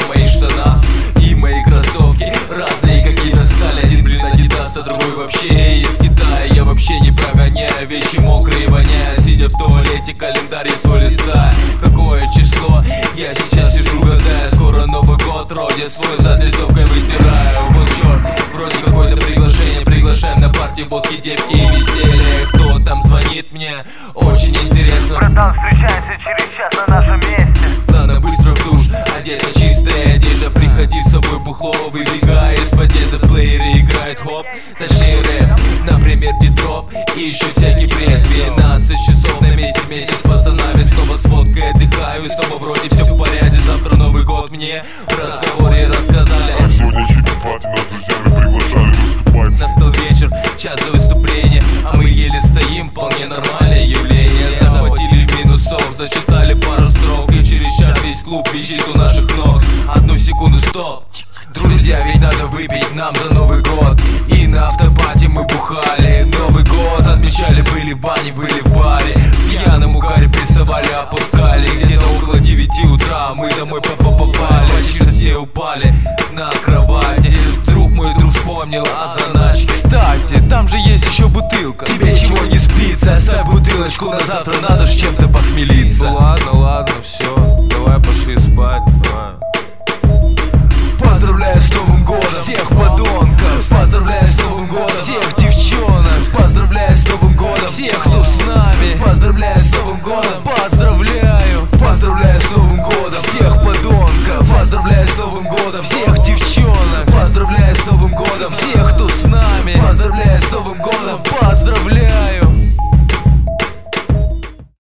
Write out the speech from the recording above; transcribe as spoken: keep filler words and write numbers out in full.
мои штана и мои кроссовки. Разные какие-то стали, один блин Адидас, а другой вообще из Китая. Я вообще не прогоняю, вещи мокрые воняют. Сидя в туалете, календарь я свой листаю. Какое число? Я сейчас сижу, гадаю. Скоро Новый год, родя свой зад листовкой вытираю. Вот черт, вроде какое-то приглашение. Приглашаем на партию, водки, девки и веселье. Кто там звонит мне? Очень интересно. Братан, встречаемся через час на нашем месте. Надо быстро в душ, одета чистая одежда. Приходи с собой бухло, выбегай из подъезда. В плеере играет хоп, точнее рэп, например дитроп и еще всякий бред. Двенадцать часов на месте вместе с пацанами. Снова с водкой отдыхаю, снова вроде все в порядке. Завтра Новый год мне в разговоре рассказали. А сегодня чики-пати, нас с друзьями приглашали выступать. Настал вечер, час до выступления, а мы еле стоим, вполне нормальное явление. Захватили минусов, зачитали пару строк, и через час весь клуб визжит у наших ног. Одну секунду, стоп. Друзья, ведь надо выпить нам за Новый год. И на автопате мы бухали. Новый год отмечали, были в бане, были в баре. В пьяном угаре приставали, опускали. Где-то около девяти утра мы домой попали. Почти все упали на кровати. Вдруг мой друг вспомнил о заначке. Кстати, там же есть еще бутылка. Тебе чего не спится? Оставь бутылочку на завтра, надо ж чем-то похмелиться. Ну ладно, ладно, все, давай пошли спать. Давай. Поздравляю с Новым годом всех подонков. Поздравляю с Новым годом всех девчонок. Поздравляю с Новым годом всех, кто с нами. Поздравляю с Новым годом, поздравляю. Поздравляю с Новым годом всех подонков. Поздравляю с Новым годом всех девчонок. Поздравляю с Новым годом всех, кто с нами. Поздравляю с Новым годом, поздравляю.